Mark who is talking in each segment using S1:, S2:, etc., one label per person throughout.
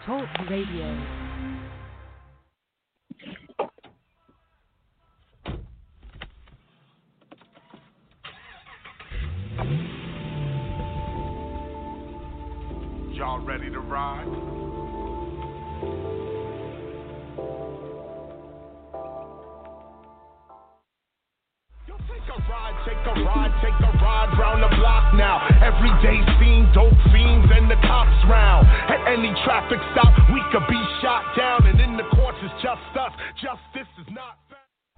S1: Talk Radio.
S2: Y'all ready to ride? Take a ride round the block now. Everyday scene, dope fiends and the cops round. At any traffic stop, we could be shot down. And in the courts, it's just us. Justice is not found.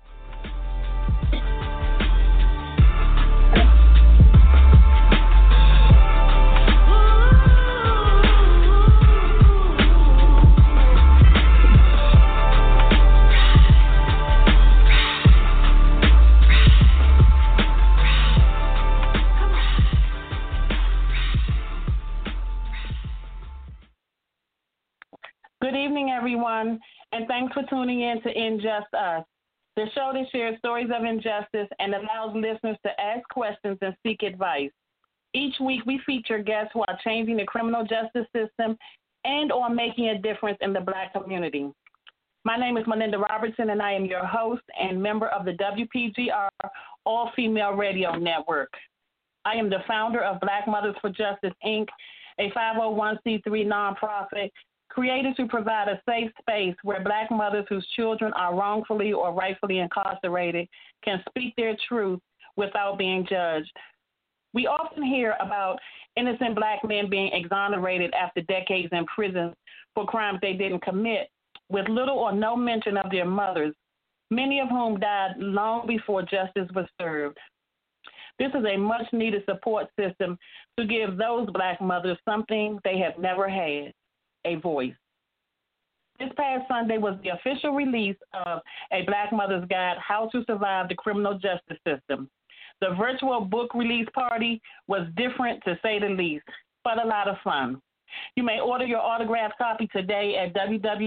S3: Good evening, everyone, and thanks for tuning in to Unjust Us, the show that shares stories of injustice and allows listeners to ask questions and seek advice. Each week, we feature guests who are changing the criminal justice system and or making a difference in the Black community. My name is Melinda Robertson, and I am your host and member of the WPGR All-Female Radio Network. I am the founder of Black Mothers for Justice, Inc., a 501c3 nonprofit created to provide a safe space where Black mothers whose children are wrongfully or rightfully incarcerated can speak their truth without being judged. We often hear about innocent Black men being exonerated after decades in prison for crimes they didn't commit, with little or no mention of their mothers, many of whom died long before justice was served. This is a much-needed support system to give those Black mothers something they have never had: a voice. This past Sunday was the official release of A Black Mother's Guide, How to Survive the Criminal Justice System. The virtual book release party was different, to say the least, but a lot of fun. You may order your autographed copy today at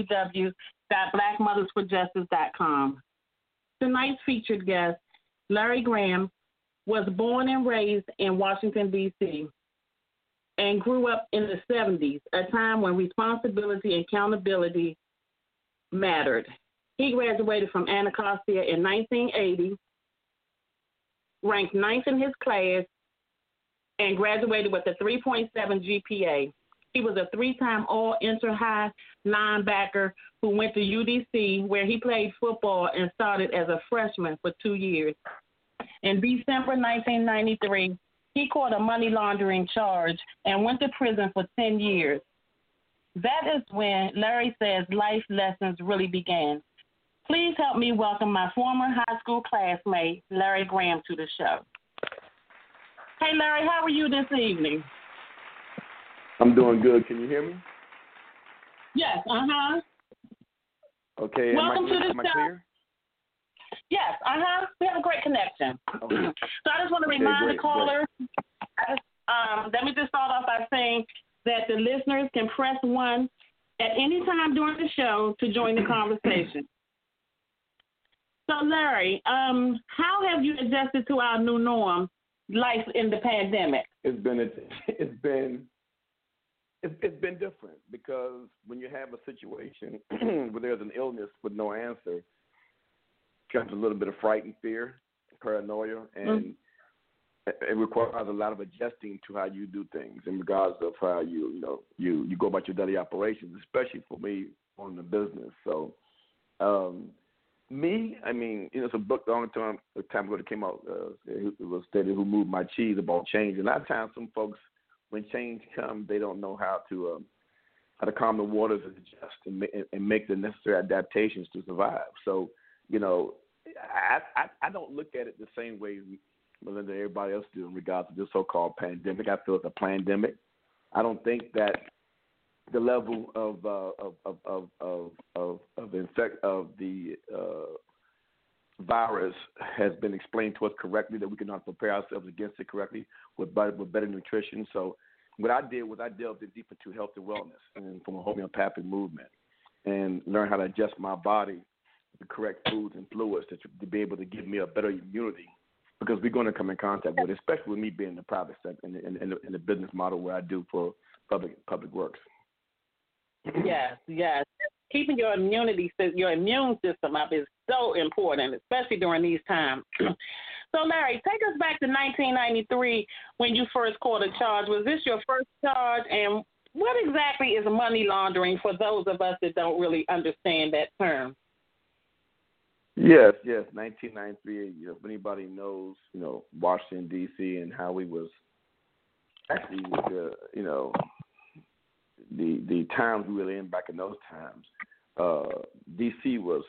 S3: www.blackmothersforjustice.com. Tonight's featured guest, Larry Graham, was born and raised in Washington, D.C., and grew up in the 70s, a time when responsibility and accountability mattered. He graduated from Anacostia in 1980, ranked ninth in his class, and graduated with a 3.7 GPA. He was a three-time All-Inter-High linebacker who went to UDC, where he played football and started as a freshman for 2 years. In December 1993, he caught a money laundering charge and went to prison for 10 years. That is when Larry says life lessons really began. Please help me welcome my former high school classmate, Larry Graham, to the show. Hey, Larry, how are you this evening?
S4: I'm doing good. Can you hear me?
S3: Yes,
S4: Okay.
S3: Welcome to the
S4: am I
S3: show.
S4: Clear?
S3: Yes, we have a great connection.
S4: Okay.
S3: So I just want to remind the caller, let me just start off by saying that the listeners can press 1 at any time during the show to join the conversation. So Larry, how have you adjusted to our new norm, life in the pandemic?
S4: It's been different, because when you have a situation where there's an illness with no answer, comes a little bit of fright and fear, paranoia, and it requires a lot of adjusting to how you do things in regards of how you go about your daily operations, especially for me owning a business. So, it's a book a long time ago that came out. It was stated, "Who Moved My Cheese?" about change. And a lot of times, some folks, when change comes, they don't know how to calm the waters and adjust and make the necessary adaptations to survive. So, I don't look at it the same way Melinda, everybody else do in regards to this so-called pandemic. I feel it's a pandemic. I don't think that the level of the virus has been explained to us correctly, that we cannot prepare ourselves against it correctly with better nutrition. So what I did was I delved in deep into health and wellness and from a homeopathic movement, and learned how to adjust my body the correct foods and fluids to be able to give me a better immunity, because we're going to come in contact with it, especially with me being in the private sector, in the business model where I do for public works.
S3: Yes, yes. Keeping your immune system up is so important, especially during these times. So, Larry, take us back to 1993 when you first caught a charge. Was this your first charge? And what exactly is money laundering for those of us that don't really understand that term?
S4: Yes, 1993. If anybody knows, Washington D.C. and how we was actually, the times we were in back in those times, D.C. was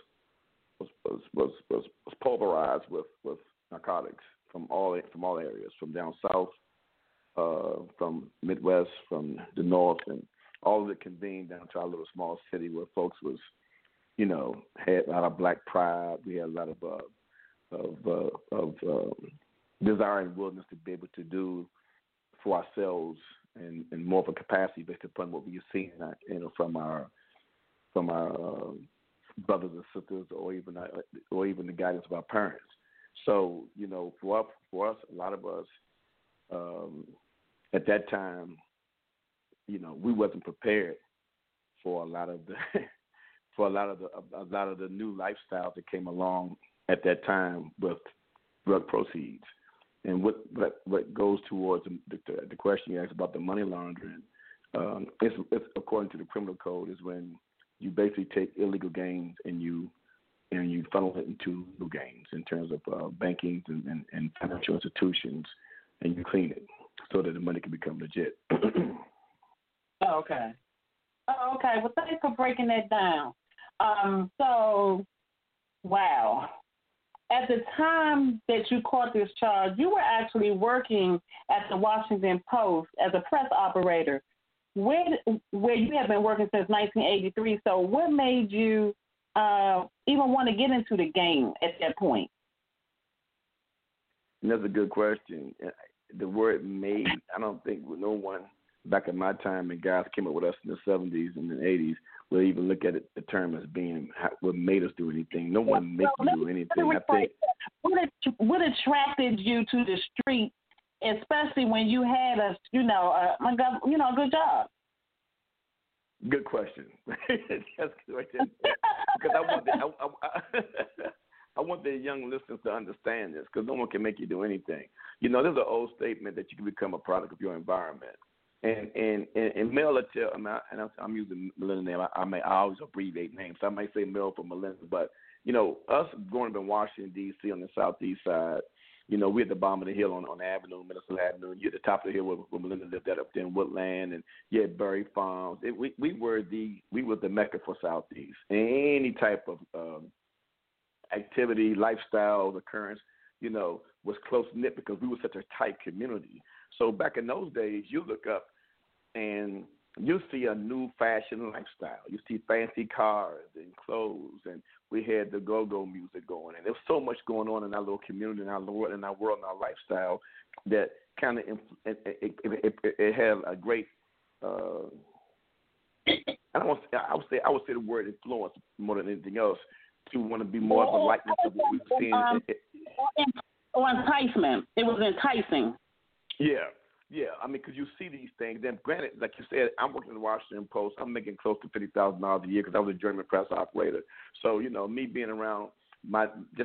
S4: pulverized with narcotics from all areas, from down south, from Midwest, from the north, and all of it convened down to our little small city where folks was, had a lot of black pride. We had a lot of desire and willingness to be able to do for ourselves and more of a capacity based upon what we have seen, from our brothers and sisters, or even the guidance of our parents. So, for us, a lot of us at that time, we wasn't prepared for a lot of the new lifestyles that came along at that time with drug proceeds. And what goes towards the question you asked about the money laundering, it's according to the criminal code, is when you basically take illegal gains and you funnel it into legal gains in terms of banking and financial institutions, and you clean it so that the money can become legit.
S3: Okay. Well, thanks for breaking that down. So, wow. At the time that you caught this charge, you were actually working at the Washington Post as a press operator, where you have been working since 1983. So what made you even want to get into the game at that point?
S4: That's a good question. The word made, I don't think no one back in my time, and guys came up with us in the 70s and the 80s, will even look at it, the term as being what made us do anything. No one makes you do anything. I think
S3: what attracted you to the street, especially when you had a good job.
S4: Good question. That's good. Because I want the young listeners to understand this, because no one can make you do anything. There's an old statement that you can become a product of your environment. And Mel will tell, I'm using Melinda name. I always abbreviate names. So I might say Mel for Melinda, but us growing up in Washington D.C. on the southeast side, we're at the bottom of the hill on Avenue, Minnesota Avenue. You're at the top of the hill where Melinda lived up there in Woodland, and you had Berry Farms. We were the mecca for southeast. Any type of activity, lifestyle, occurrence, was close knit because we were such a tight community. So back in those days, you look up and you see a new fashion lifestyle. You see fancy cars and clothes, and we had the go-go music going. And there was so much going on in our little community, in our world, and our lifestyle that kind of it had a great. I would say the word influence more than anything else to want to be more of a likeness of what we were seeing.
S3: Or enticement. It was enticing.
S4: Yeah. I mean, because you see these things. Then, granted, like you said, I'm working in the Washington Post. I'm making close to $50,000 a year because I was a German press operator. So, me being around my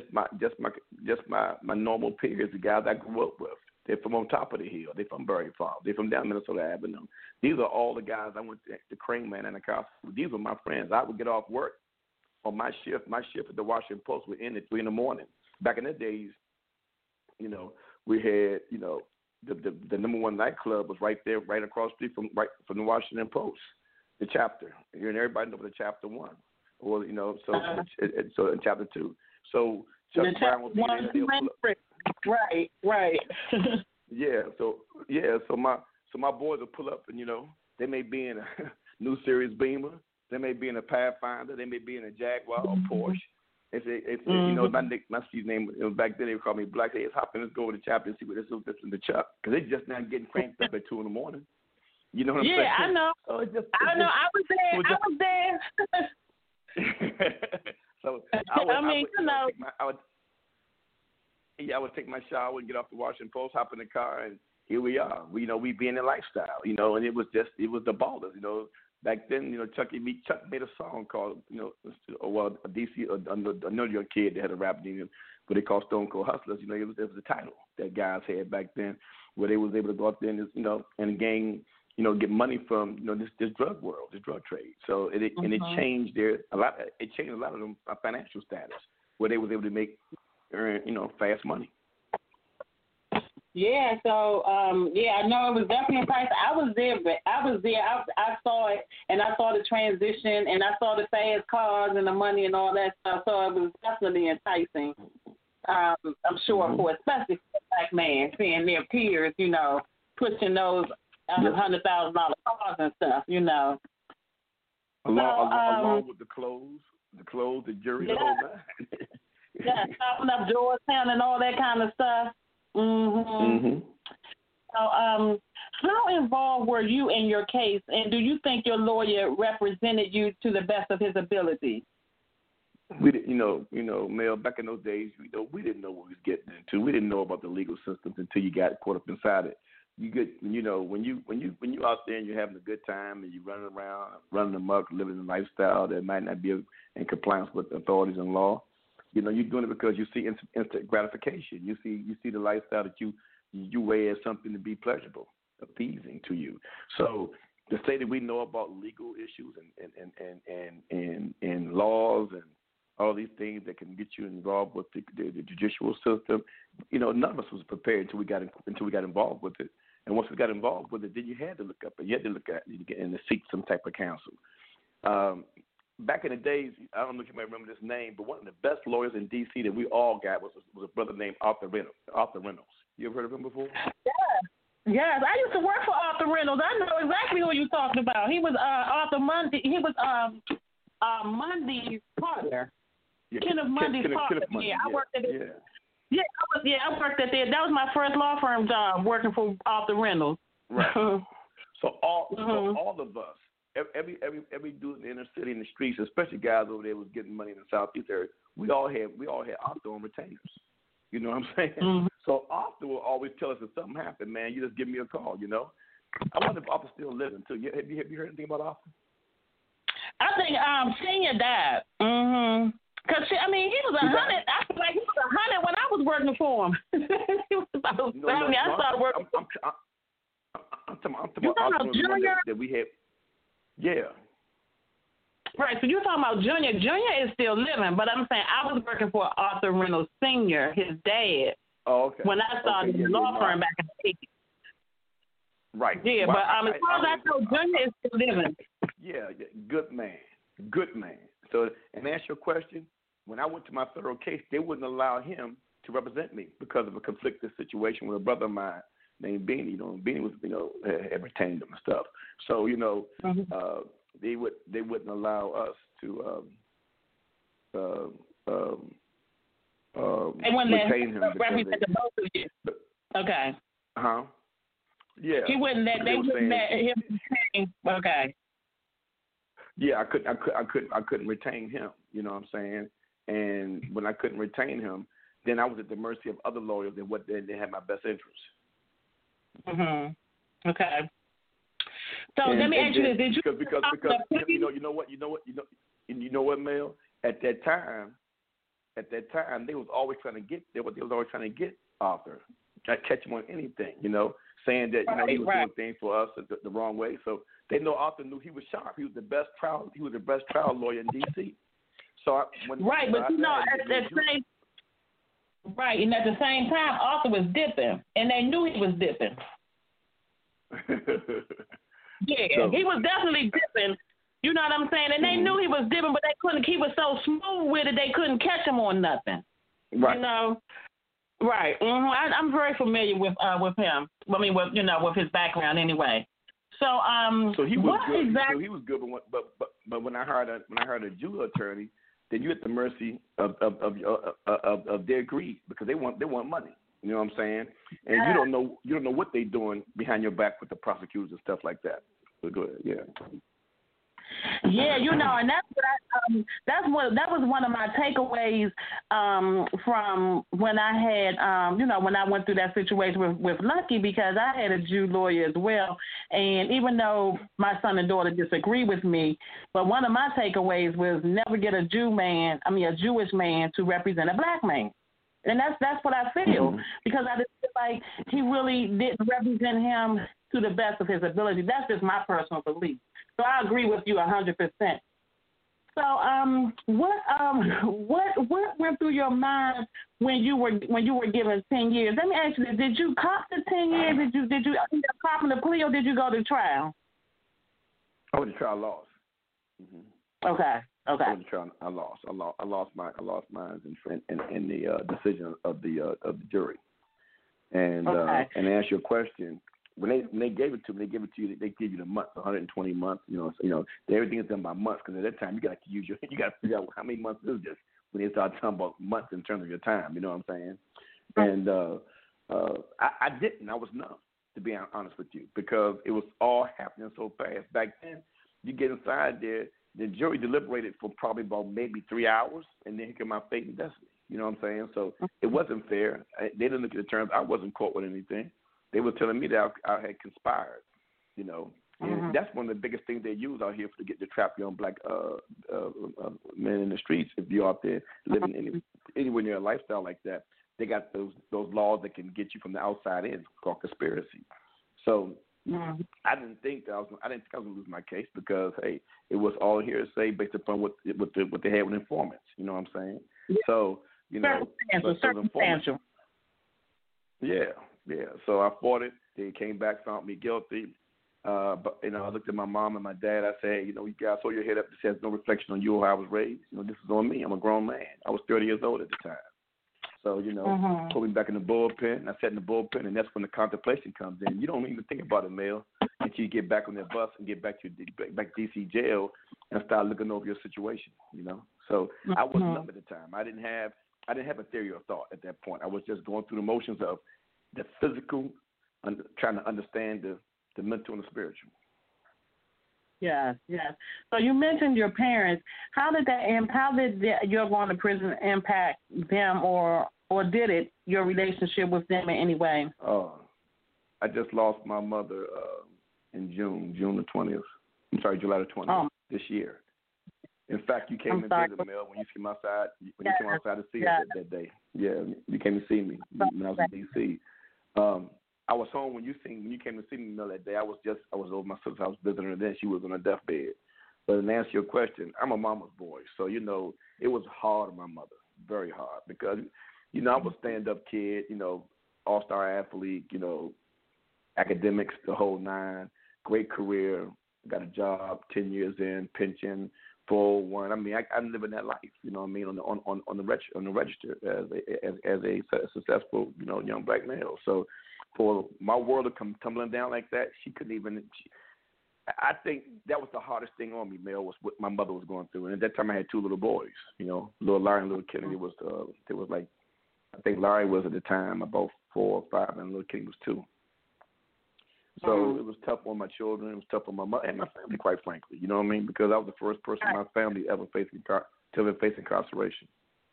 S4: normal peers, the guys I grew up with. They're from on top of the hill. They're from Berry Farm. They're from down Minnesota Avenue. These are all the guys I went to Crane Man and the Costa. These were my friends. I would get off work on my shift. My shift at the Washington Post would end at 3 a.m. Back in the days, we had, the number one nightclub was right there, right across the street from the Washington Post, the chapter. And everybody knows what the chapter 1, or so in chapter 2. So Chuck Brown would be there. Right. So my boys will pull up, and they may be in a new series Beamer, they may be in a Pathfinder, they may be in a Jaguar or Porsche. My Steve's name back then they would call me Black. They just hop in, let's go over the chapter and see what this in the Chuck, because they just not getting cranked up at 2 a.m. You know what I'm saying?
S3: Yeah, I know.
S4: So
S3: I know. I was there.
S4: So I would take my shower and get off the Washington Post, hop in the car, and here we are. We be in the lifestyle, and it was the ballers, back then, Chuck made a song called, a DC, another young kid that had a rap name, what they call Stone Cold Hustlers. It was a title that guys had back then, where they was able to go out there and gain, get money from, this drug world, this drug trade. So it changed a lot of them financial status, where they was able to earn, fast money.
S3: Yeah, so I know it was definitely enticing. I was there. I saw it, and I saw the transition, and I saw the fast cars and the money and all that stuff. So it was definitely enticing. I'm sure for especially for a black man seeing their peers, pushing those $100,000 cars and stuff,
S4: Along with the clothes, the jewelry, the whole nine.
S3: Yeah, stopping up Georgetown and all that kind of stuff. So, how involved were you in your case, and do you think your lawyer represented you to the best of his ability?
S4: We didn't, Mel, back in those days, we didn't know what we was getting into. We didn't know about the legal systems until you got caught up inside it. You get, when you out there and you're having a good time and you're running around, running amok, living a lifestyle that might not be in compliance with the authorities and law. You're doing it because you see instant gratification. You see the lifestyle that you weigh as something to be pleasurable, appeasing to you. So to say that we know about legal issues and laws and all these things that can get you involved with the judicial system, none of us was prepared until we got involved with it. And once we got involved with it, then you had to look up and you had to look at it and seek some type of counsel. Back in the days, I don't know if you might remember this name, but one of the best lawyers in D.C. that we all got was a brother named Arthur Reynolds. You ever heard of him before?
S3: Yes, I used to work for Arthur Reynolds. I know exactly who you're talking about. He was Arthur Mundy. He was Mundy's partner.
S4: Yeah,
S3: Kenneth Mundy's partner. I worked at it. I worked at there. That was my first law firm job, working for Arthur Reynolds.
S4: Right. So all of us. Every dude in the inner city, in the streets, especially guys over there was getting money in the Southeast area, we all had Arthur on retainers. You know what I'm saying? Mm-hmm. So Arthur will always tell us if something happened, man, you just give me a call. I wonder if Arthur's still living too. Have you heard anything about Arthur?
S3: I think Senior died. Cause he was 100. I feel like he was 100 when I was working for him. He was about 70. I started working.
S4: I'm talking about Arthur Junior that we had. Yeah.
S3: Right, so you're talking about Junior. Junior is still living, but I'm saying I was working for Arthur Reynolds Sr., his dad.
S4: Oh, okay.
S3: When I started the law firm back in the 80s.
S4: Right.
S3: Yeah,
S4: well,
S3: but as far as I know, Junior is still living.
S4: Yeah, good man. So, and to answer your question, when I went to my federal case, they wouldn't allow him to represent me because of a conflicted situation with a brother of mine named Beanie. Beanie was, had retained him and stuff. So, they wouldn't allow us to retain him.
S3: Represent the both of you. Okay.
S4: Yeah.
S3: He wouldn't let him retain. Okay.
S4: Yeah, I couldn't retain him. You know what I'm saying? And when I couldn't retain him, then I was at the mercy of other lawyers and what they had my best interest.
S3: Okay. So let me ask you this: did you?
S4: Because you know what, Mel? At that time, they was always trying to get Arthur, catch him on anything, saying that he was doing things for us the wrong way. So they know Arthur knew he was sharp. He was the best trial lawyer in D.C. So at the same time, Arthur was dipping, and they knew he was dipping. Yeah, he was definitely dipping. You know what I'm saying? And they knew he was dipping, but they couldn't. He was so smooth with it, they couldn't catch him on nothing. Right.
S3: Right. I'm very familiar with him. I mean, with his background anyway. So
S4: he was good.
S3: Exactly?
S4: So he was good, but when I hired a Jew attorney, then you're at the mercy of their greed because they want money. You know what I'm saying? And you don't know what they're doing behind your back with the prosecutors and stuff like that. So go ahead, yeah.
S3: Yeah, and that's what that was one of my takeaways from when I had when I went through that situation with Lucky, because I had a Jew lawyer as well, and even though my son and daughter disagree with me, but one of my takeaways was never get a Jewish man to represent a black man. And that's what I feel, because I just feel like he really didn't represent him to the best of his ability. That's just my personal belief. So I agree with you 100%. So what went through your mind when you were given 10 years? Let me ask you this: did you cop the 10 years? Did you end up copping the plea, or did you go to trial?
S4: I went to trial, lost.
S3: Okay.
S4: I lost mine in the decision of the jury. And and to answer your question, when they gave it to me, they give you the months, 120 months. Everything is done by months, because at that time you got to figure out how many months is this when they start talking about months in terms of your time. You know what I'm saying? And I didn't. I was numb, to be honest with you, because it was all happening so fast. Back then, you get inside there. The jury deliberated for probably about maybe 3 hours, and then here came my fate and destiny. You know what I'm saying? So it wasn't fair. They didn't look at the terms. I wasn't caught with anything. They were telling me that I had conspired. And that's one of the biggest things they use out here to trap young black men in the streets. If you're out there living anywhere near a lifestyle like that, they got those laws that can get you from the outside in, called conspiracy. So. I didn't think I was going to lose my case, because it was all hearsay based upon what they had with informants. You know what I'm saying? Yeah. So
S3: circumstantial.
S4: Yeah. So I fought it. They came back, found me guilty. But I looked at my mom and my dad. I said, you guys hold your head up. This has no reflection on you or how I was raised. This is on me. I'm a grown man. I was 30 years old at the time. So, put me back in the bullpen, and I sat in the bullpen, and that's when the contemplation comes in. You don't even think about it, Mel, until you get back on that bus and get back to D.C. jail and start looking over your situation, So I was numb at the time. I didn't have a theory or thought at that point. I was just going through the motions of the physical, trying to understand the mental and the spiritual.
S3: Yes. So you mentioned your parents. How did your going to prison impact them, or did it, your relationship with them in any way?
S4: I just lost my mother in July the 20th this year. In fact, you came and visited, Mel, when you came outside. When you came outside to see us that day. Yeah, you came to see me when I was in D.C. I was home when you came to see me, Mel, that day. I was over my sister's house visiting her. Then she was on her deathbed. But in answer to your question, I'm a mama's boy, so it was hard on my mother, very hard, because I was a stand-up kid, all-star athlete, academics, the whole nine, great career, got a job, 10 years in, pension, 401. I mean, I'm living that life, on the register as a successful, young black male. So for my world to come tumbling down like that, she couldn't even. I think that was the hardest thing on me, Mel, was what my mother was going through. And at that time, I had two little boys, little Larry and little Kenny. It was like, I think Larry was at the time about 4 or 5, and little Kenny was 2. So it was tough on my children. It was tough on my mother and my family, quite frankly. You know what I mean? Because I was the first person in my family ever faced incarceration.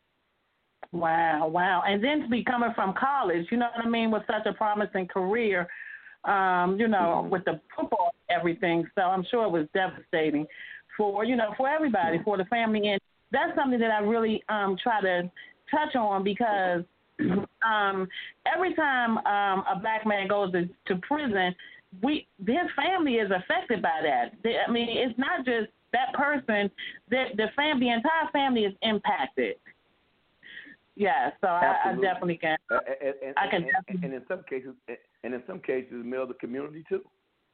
S3: Wow. And then to be coming from college, you know what I mean, with such a promising career, with the football and everything. So I'm sure it was devastating for everybody, for the family. And that's something that I really try to touch on, because every time a black man goes to prison, his family is affected by that. It's not just that person, the entire family is impacted. Yeah, so I definitely can.
S4: And in some cases, Mel, the community too.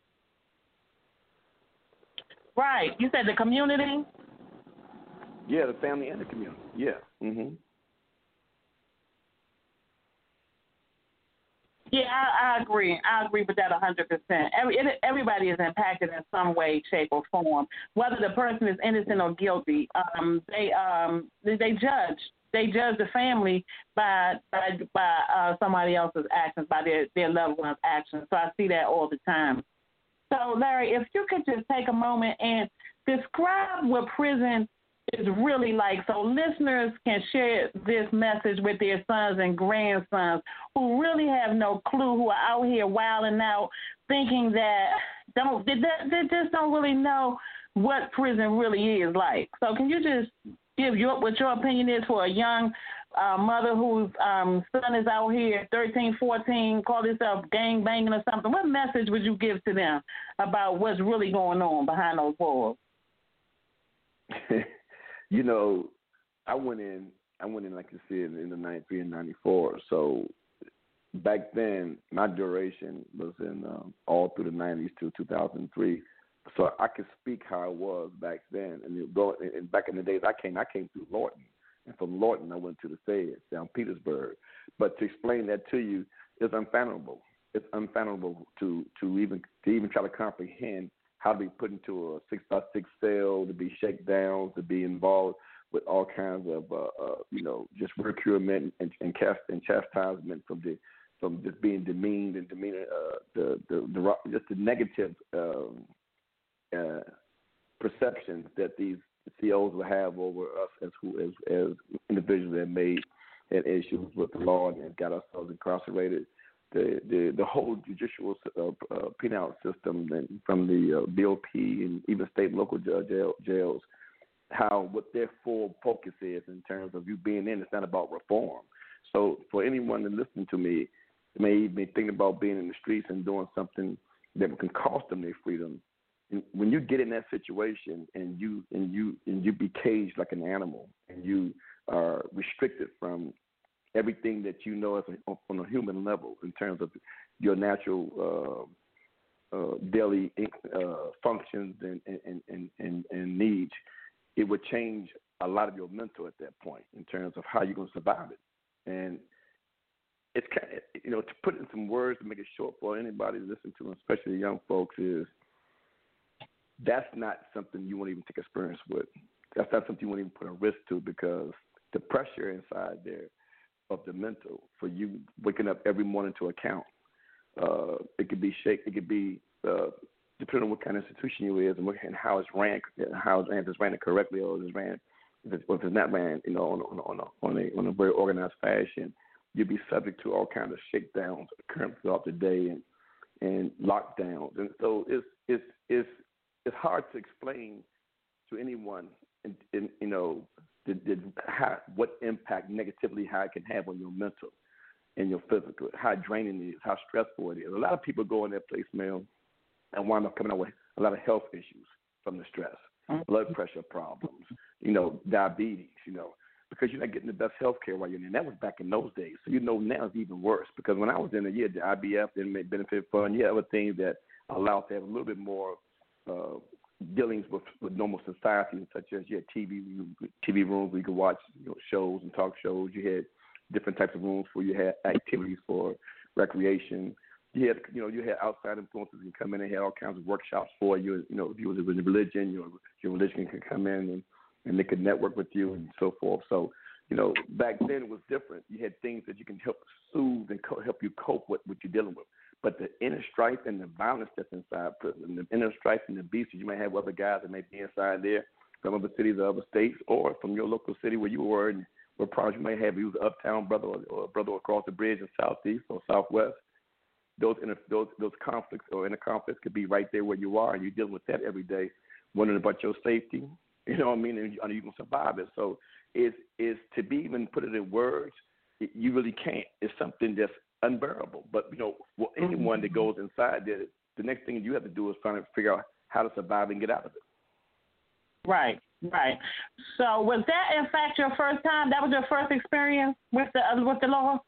S3: Right. You said the community?
S4: Yeah, the family and the community. Yeah. Mhm.
S3: Yeah, I agree. I agree with that 100%. Everybody is impacted in some way, shape, or form. Whether the person is innocent or guilty, they judge. They judge the family by somebody else's actions, by their loved one's actions. So I see that all the time. So, Larry, if you could just take a moment and Describe what prison is really like so listeners can share this message with their sons and grandsons who really have no clue, who are out here wilding out, thinking that they just don't really know what prison really is like. So can you just give what your opinion is for a young mother whose son is out here, 13, 14, call himself gang banging or something? What message would you give to them about what's really going on behind those walls?
S4: You know, I went in like you said in the 93 and 94. So back then, my duration was in all through the 90s to 2003. So I could speak how it was back then. And back in the days, I came through Lorton, and from Lorton I went to the Feds down Petersburg. But to explain that to you is unfathomable. It's unfathomable to even try to comprehend how to be put into a 6x6 cell, to be shaken down, to be involved with all kinds of, just recruitment and chastisement from just being demeaned and demeanor, just the negative perceptions that these COs will have over us as individuals that had issues with the law and got ourselves incarcerated. The whole judicial penal system, and from the BOP and even state and local jails, what their full focus is in terms of you being in. It's not about reform. So for anyone to listen to me, may be thinking about being in the streets and doing something that can cost them their freedom. And when you get in that situation and you be caged like an animal, and you are restricted from everything that you know on a human level in terms of your natural daily functions and needs, it would change a lot of your mental at that point in terms of how you're going to survive it. And it's kind of, to put it in some words to make it short for anybody to listen to, especially the young folks, is that's not something you want to even take experience with. That's not something you want to even put a risk to, because the pressure inside there of the mental, for you waking up every morning to account. It could be it could be depending on what kind of institution you is and how it's ran, if it's ran correctly, or if it's not ran, on a very organized fashion. You'll be subject to all kinds of shakedowns occurring throughout the day and lockdowns, and so it's hard to explain to anyone, what impact negatively how it can have on your mental and your physical, how draining it is, how stressful it is. A lot of people go in that place, Mel, and wind up coming out with a lot of health issues from the stress, blood pressure problems, diabetes, because you're not getting the best health care while you're in. And that was back in those days. So now it's even worse, because when I was in the IBF, the Inmate Benefit Fund, you have other things that allow us to have a little bit more dealings with normal society, such as you had TV rooms where you could watch shows and talk shows. You had different types of rooms where you had activities for recreation. You had outside influences and come in and had all kinds of workshops for you. If you was in religion, your religion could come in and they could network with you and so forth. So, back then it was different. You had things that you can help soothe and help you cope with what you're dealing with. But the inner strife and the violence that's inside prison, the inner strife and the abuse, you may have other guys that may be inside there from other cities or other states, or from your local city where you were, and what problems you may have. You was an uptown brother or a brother across the bridge in Southeast or Southwest. Those conflicts or inner conflicts could be right there where you are, and you're dealing with that every day, wondering about your safety. You know what I mean? And are you going to survive it? So it's to be even put it in words, you really can't. It's something that's unbearable. But for anyone that goes inside there, the next thing you have to do is try to figure out how to survive and get out of it.
S3: Right. So was that in fact your first time? That was your first experience with the law?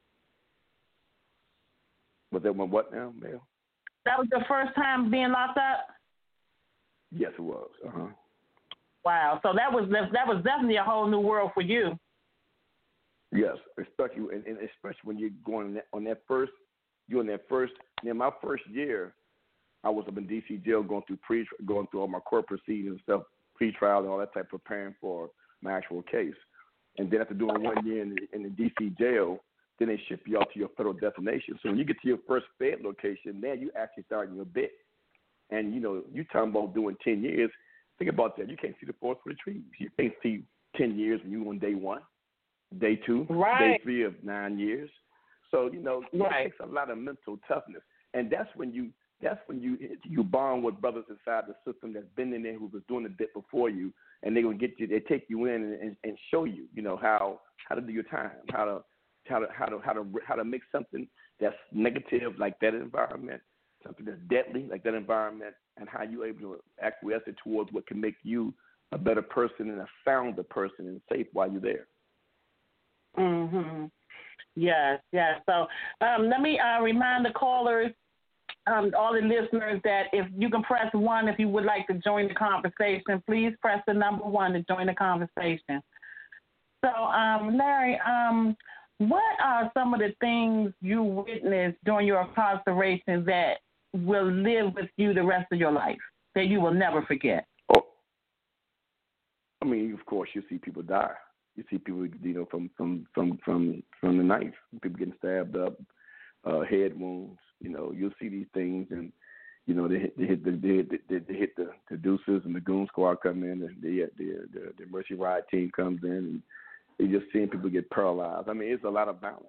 S4: Was that one what now, Mel?
S3: That was your first time being locked up?
S4: Yes, it was. Uh-huh.
S3: Wow. So that was definitely a whole new world for you.
S4: Yes, especially when you're going on that first. My first year, I was up in D.C. jail going through all my court proceedings and stuff, pre-trial and all that type, preparing for my actual case. And then after doing 1 year in the D.C. jail, then they ship you out to your federal destination. So when you get to your first Fed location, now you actually start your bit. And you talking about doing 10 years. Think about that. You can't see the forest for the trees. You can't see 10 years when you're on day 1, day 2, day 3 of 9 years. So, it takes a lot of mental toughness. And that's when you bond with brothers inside the system that's been in there, who was doing a bit before you, and they take you in and show you, how to do your time, how to make something that's negative like that environment, something that's deadly like that environment, and how you're able to acquiesce it towards what can make you a better person and a sounder person and safe while you're there.
S3: Mhm. Yes. So let me remind the callers, all the listeners, that if you can press 1 if you would like to join the conversation. Please press the number 1 to join the conversation. So, Larry, what are some of the things you witnessed during your incarceration that will live with you the rest of your life, that you will never forget?
S4: Oh, I mean, of course, you see people die. You see people, from the knife, people getting stabbed up, head wounds. You'll see these things, and they hit the deuces, and the goon squad come in, and the Mercy Ride team comes in, and you're just seeing people get paralyzed. I mean, it's a lot of violence,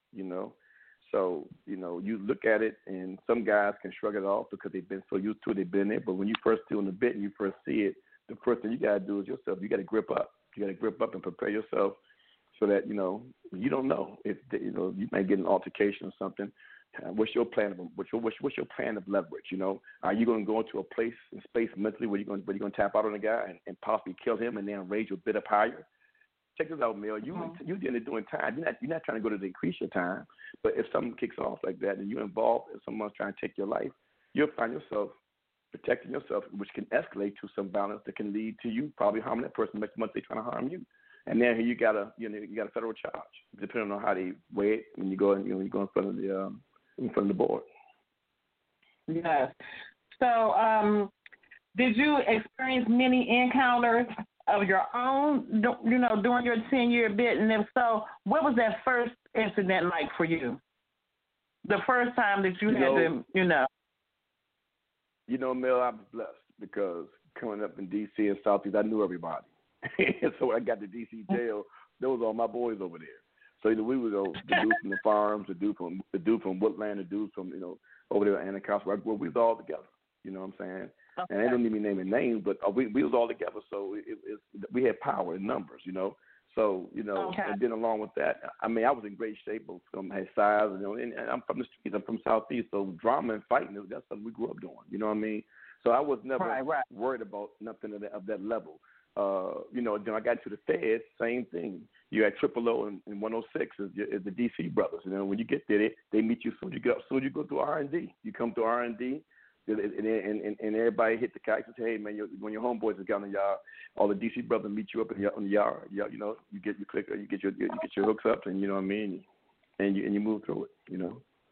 S4: So, you look at it, and some guys can shrug it off because they've been so used to it, they've been there. But when you first do in the bit and you first see it, the first thing you got to do is yourself. You got to grip up. You got to grip up and prepare yourself so that, you don't know if, you might get an altercation or something. What's your plan of what's your plan of leverage? Are you going to go into a place and space mentally where you're going to tap out on a guy and possibly kill him and then raise your bid up higher? Check this out, Mel. You're doing time. You're not trying to go to increase your time, but if something kicks off like that and you're involved and someone's trying to take your life, you'll find yourself protecting yourself, which can escalate to some violence that can lead to you probably harming that person next month they're trying to harm you. And then you got a federal charge, depending on how they weigh it when you go in front of the board.
S3: Yes. So, did you experience many encounters of your own, during your 10-year bit? And if so, what was that first incident like for you? The first time that you had to,
S4: Mel, I was blessed because coming up in D.C. and Southeast, I knew everybody. And so when I got to D.C. jail, there was all my boys over there. So we would go, the dude from the farms, the dude from Woodland, the dude from over there at Anacostia. We was all together. You know what I'm saying? Okay. And I don't need me naming names, but we was all together. So we had power in numbers. So okay. And then along with that, I mean, I was in great shape. I had size, and I'm from the streets. I'm from Southeast, so drama and fighting, that's something we grew up doing. You know what I mean? So I was never worried about nothing of that level. Then I got to the Feds, same thing. You had Triple O and 106 is the DC brothers. When you get there, they meet you soon as you go through R&D. You come through R&D, and everybody hit the kite and say, hey man, when your homeboys are down in the yard, all the DC brothers meet you up in the yard. You get your clicker, you get your hooks up, and you know what I mean, and you move through it.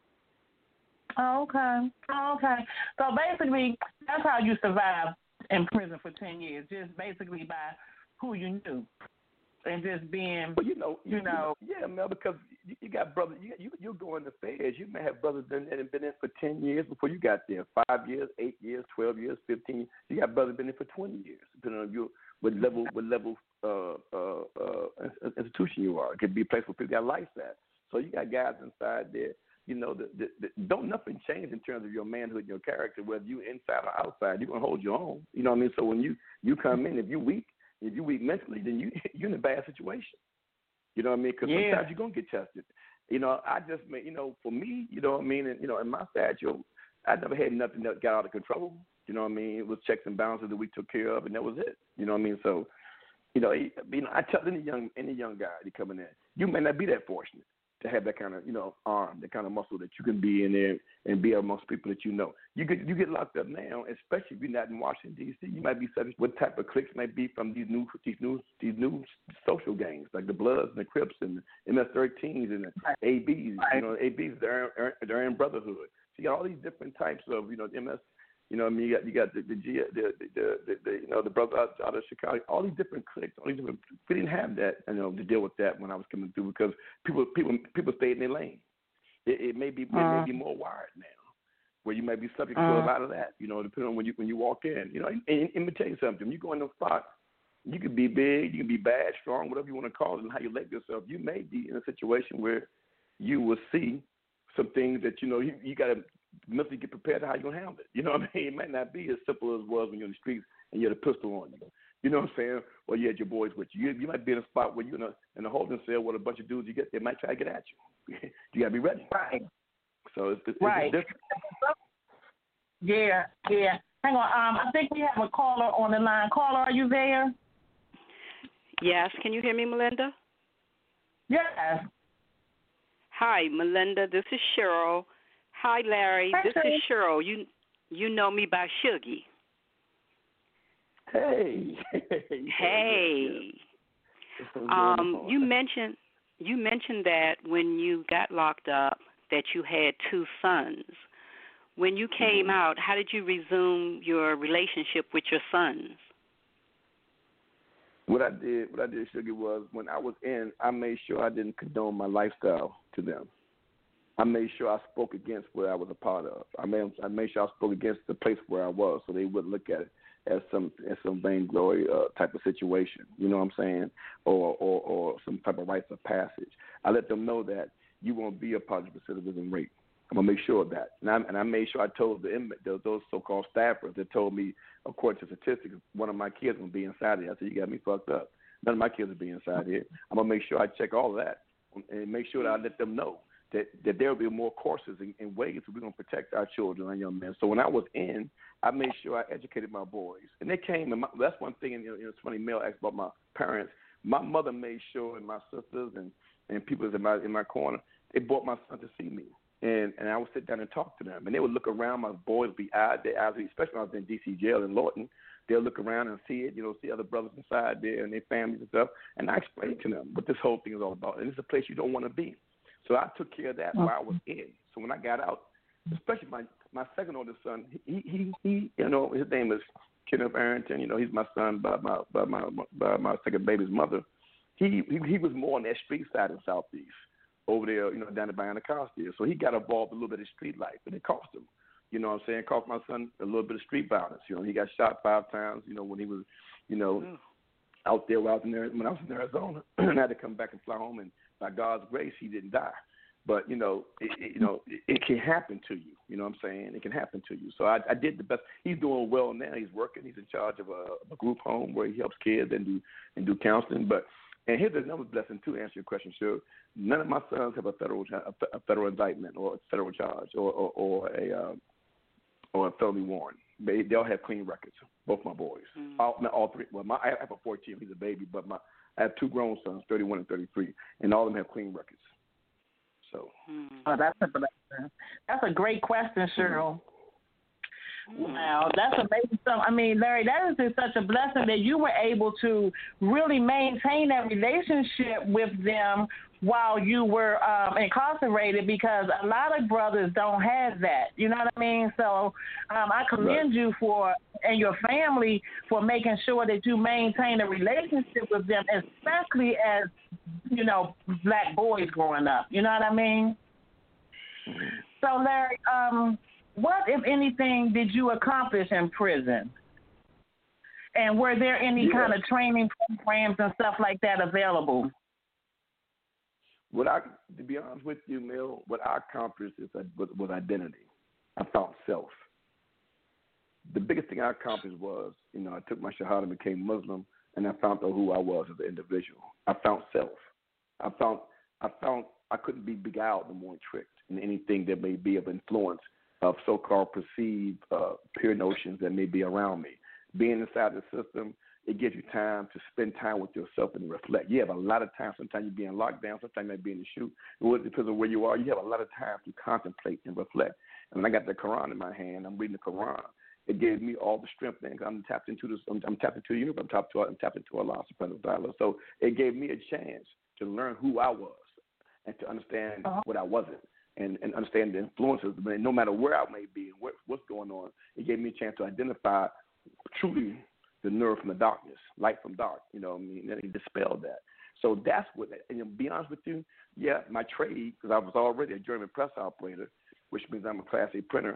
S3: Okay. So basically, that's how you survived in prison for 10 years, just basically by who you knew and just being,
S4: Yeah, Mel, because you got brothers, you're going to Feds. You may have brothers that have been in for 10 years before you got there, 5 years, 8 years, 12 years, 15. You got brothers been in for 20 years, depending on what level institution you are. It could be a place where people got life at. So you got guys inside there. Don't nothing change in terms of your manhood and your character, whether you inside or outside. You're gonna hold your own. You know what I mean? So when you come in, if you're weak mentally, then you're in a bad situation. You know what I mean? Because sometimes you're gonna get tested. I just mean, for me, you know what I mean, and in my statute, I never had nothing that got out of control. You know what I mean? It was checks and balances that we took care of, and that was it. You know what I mean? So, I tell any young guy to come in there, you may not be that fortunate to have that kind of, arm, that kind of muscle that you can be in there and be amongst people that you know. You get locked up now, especially if you're not in Washington D.C. You might be subject what type of cliques might be from these new social gangs like the Bloods and the Crips and the MS-13s and the ABs. ABs they're in brotherhood. So you got all these different types of MS. You got the brothers out of Chicago, all these different cliques, we didn't have that, to deal with that when I was coming through because people stayed in their lane. It may be more wired now, where you may be subject to a lot of that, depending on when you walk in. And let me tell you something. When you go in those spots, you can be big, you can be bad, strong, whatever you want to call it, and how you label yourself. You may be in a situation where you will see some things that, you got to mentally get prepared to how you're going to handle it. You know what I mean? It might not be as simple as it was when you're in the streets and you had a pistol on you. You know what I'm saying? Or you had your boys with you. You might be in a spot where you're in a holding cell with a bunch of dudes they might try to get at you. You got to be ready.
S3: Right.
S4: So it's
S3: right.
S4: different.
S3: Yeah. Hang on. I think we have a caller on the line. Caller, are you there?
S1: Yes. Can you hear me, Melinda?
S3: Yes.
S1: Hi, Melinda. This is Cheryl. Hi, Larry.
S3: Hi,
S1: this is Cheryl. You know me by Shuggy.
S4: Hey.
S1: Hey. You mentioned that when you got locked up that you had 2 sons. When you came out, how did you resume your relationship with your sons?
S4: What I did, Sugar, was when I was in, I made sure I didn't condone my lifestyle to them. I made sure I spoke against what I was a part of. I made sure I spoke against the place where I was, so they wouldn't look at it as some vainglory type of situation. You know what I'm saying? Or some type of rites of passage. I let them know that you won't be a part of recidivism rate. I'm gonna make sure of that, and I made sure I told the inmate, those so-called staffers that told me, according to statistics, one of my kids will be inside here. I said, you got me fucked up. None of my kids will be inside here. I'm gonna make sure I check all of that and make sure that I let them know that there will be more courses and ways that we're gonna protect our children and young men. So when I was in, I made sure I educated my boys, and they came. And that's one thing. And it's funny. Mel asked about my parents. My mother made sure, and my sisters and people in my corner, they brought my son to see me. And I would sit down and talk to them. And they would look around. My boys would be their eyes, especially when I was in D.C. jail in Lawton. They'll look around and see it, see other brothers inside there and their families and stuff. And I explained to them what this whole thing is all about. And it's a place you don't want to be. So I took care of that while I was in. So when I got out, especially my second oldest son, he his name is Kenneth Arrington. He's my son by my second baby's mother. He was more on that street side in Southeast. Over there, down at Anacostia. So he got involved in a little bit of street life, and it cost him. You know what I'm saying? It cost my son a little bit of street violence. He got shot 5 times, when he was, out there when I was in Arizona. And I had to come back and fly home, and by God's grace, he didn't die. But, it can happen to you. You know what I'm saying? It can happen to you. So I did the best. He's doing well now. He's working. He's in charge of a group home where he helps kids and do counseling. And here's another blessing, to answer your question, sure. None of my sons have a federal indictment or a federal charge or a felony warrant. They all have clean records, both my boys. All 3. Well, I have a 14. He's a baby, but I have 2 grown sons, 31 and 33, and all of them have clean records. So.
S3: Oh, that's a blessing. That's a great question, Cheryl. Wow, that's amazing stuff. I mean, Larry, that is just such a blessing that you were able to really maintain that relationship with them while you were incarcerated, because a lot of brothers don't have that. You know what I mean? So I commend you and your family for making sure that you maintain a relationship with them, especially as, black boys growing up. You know what I mean? So, Larry, what, if anything, did you accomplish in prison? And were there any kind of training programs and stuff like that available?
S4: To be honest with you, Mel, what I accomplished was identity. I found self. The biggest thing I accomplished was, I took my Shahada and became Muslim, and I found out who I was as an individual. I found self. I found I couldn't be beguiled no more and tricked in anything that may be of influence of so-called perceived peer notions that may be around me. Being inside the system, it gives you time to spend time with yourself and reflect. You have a lot of time. Sometimes you be in lockdown. Sometimes you may be in the shoot. It depends on where you are. You have a lot of time to contemplate and reflect. And when I got the Quran in my hand, I'm reading the Quran. It gave me all the strength. I'm tapped into this. I'm tapped into the universe. I'm tapped into Allah subhanahu wa ta'ala. So it gave me a chance to learn who I was and to understand what I wasn't. And understand the influences, but no matter where I may be and what's going on, it gave me a chance to identify truly the nerve from the darkness, light from dark, and he dispelled that. So that's what, and to be honest with you, my trade, because I was already a German press operator, which means I'm a Class A printer,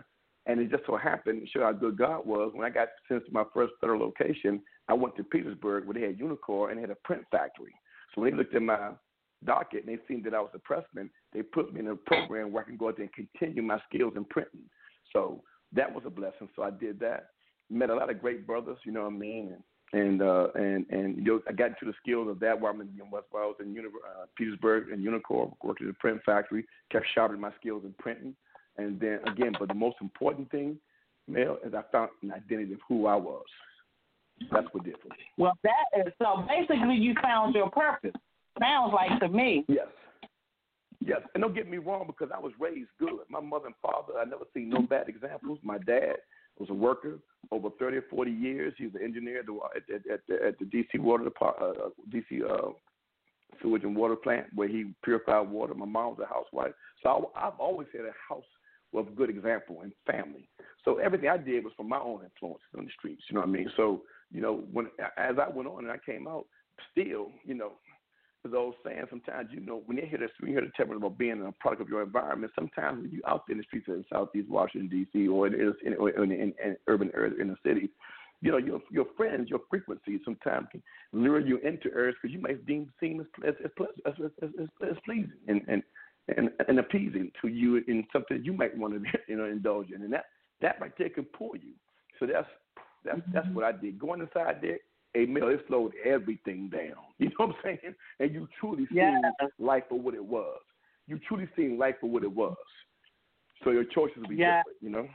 S4: And it just so happened, to show how good God was, when I got sent to my first federal location, I went to Petersburg where they had Unicor and they had a print factory. So when they looked at my docket and they seen that I was a pressman, they put me in a program where I can go out there and continue my skills in printing. So that was a blessing. So I did that. Met a lot of great brothers, you know what I mean? And you know, I got into the skills of that while I was in Petersburg and Unicor, worked at the print factory, kept sharpening my skills in printing. And then, again, but the most important thing, Mel, is I found an identity of who I was. That's what did for me.
S3: Well, that is, so basically you found your purpose. Sounds like to me.
S4: Yes. Yes, and don't get me wrong, because I was raised good. My mother and father, I never seen no bad examples. My dad was a worker over 30 or 40 years. He was an engineer at the D.C. D.C. sewage and water plant where he purified water. My mom was a housewife. So I've always had a house with a good example and family. So everything I did was from my own influences on the streets, you know what I mean? So, you know, as I went on and I came out, still, you know, as I was saying, sometimes, you know, when you hear the term about being a product of your environment, sometimes when you're out there in the streets of Southeast Washington, D.C., or in urban areas in the city, you know, your friends, your frequency sometimes can lure you into areas because you might deem seem as pleasing and appeasing to you in something you might want to, you know, indulge in, and that right there can pull you. So that's what I did. Going inside there, Mel, it slowed everything down. You know what I'm saying? And you truly seen life for what it was. You truly seen life for what it was. So your choices will be different, you know?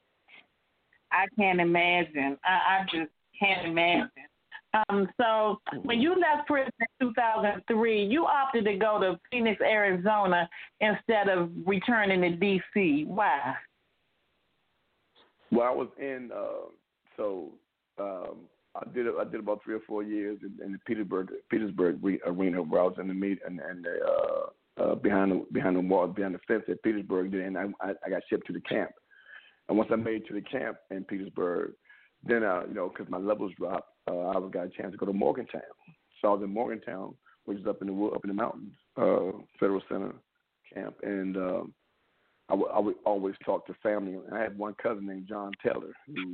S3: I can't imagine. I just can't imagine. So when you left prison in 2003, you opted to go to Phoenix, Arizona instead of returning to D.C. Why?
S4: Well, I was in I did about 3 or 4 years in the Petersburg arena where I was in the meet and behind the wall, behind the fence at Petersburg. Then I got shipped to the camp, and once I made it to the camp in Petersburg, then you know, because my levels dropped, I got a chance to go to Morgantown. So I was in Morgantown, which is up in the mountains, Federal Center camp, and I would always talk to family. And I had one cousin named John Taylor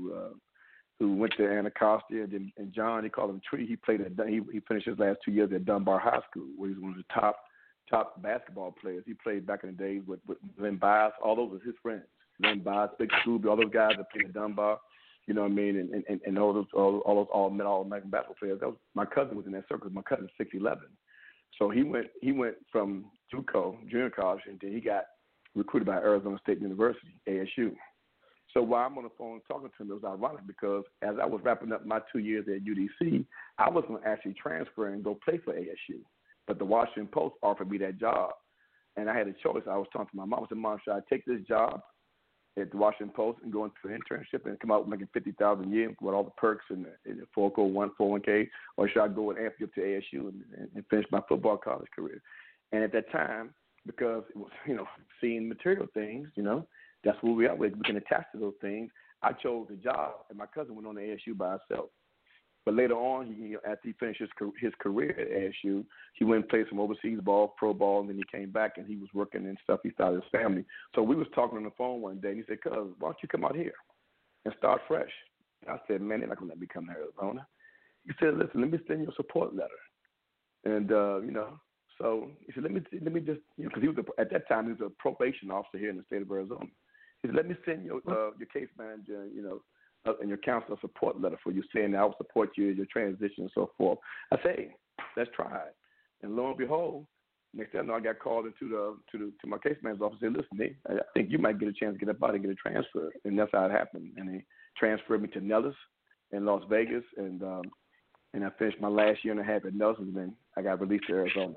S4: who went to Anacostia, and John, they called him Tree. He played he finished his last 2 years at Dunbar High School, where he was one of the top basketball players. He played back in the days with Len Bias. All those were his friends. Len Bias, Big Scooby, all those guys that played at Dunbar. You know what I mean? And all those all-American basketball players. My cousin was in that circle. My cousin's 6'11". So he went from JUCO, junior college, and then he got recruited by Arizona State University, ASU. So while I'm on the phone talking to him, it was ironic because as I was wrapping up my 2 years at UDC, I was going to actually transfer and go play for ASU. But the Washington Post offered me that job. And I had a choice. I was talking to my mom. I said, Mom, should I take this job at the Washington Post and go into an internship and come out making $50,000 a year with all the perks and the 401k, or should I go and amp you up to ASU and finish my football college career? And at that time, because it was, you know, seeing material things, you know, that's what we are with. We can attach to those things. I chose the job, and my cousin went on to ASU by himself. But later on, after he finished his career at ASU, he went and played some overseas ball, pro ball, and then he came back and he was working and stuff. He started his family. So we was talking on the phone one day, and he said, "Cuz, why don't you come out here and start fresh?" I said, "Man, they're not going to let me come to Arizona." He said, "Listen, let me send you a support letter." And, you know, so he said, let me just, you know, because he was at that time, he was a probation officer here in the state of Arizona. He said, "Let me send your case manager, you know, and your counselor support letter for you, saying that I will support you in your transition and so forth." I said, "Hey, let's try it." And lo and behold, next thing I know, I got called into my case manager's office and said, "Listen, I think you might get a chance to get up out and get a transfer." And that's how it happened. And they transferred me to Nellis in Las Vegas, and I finished my last year and a half at Nellis, and then I got released to Arizona.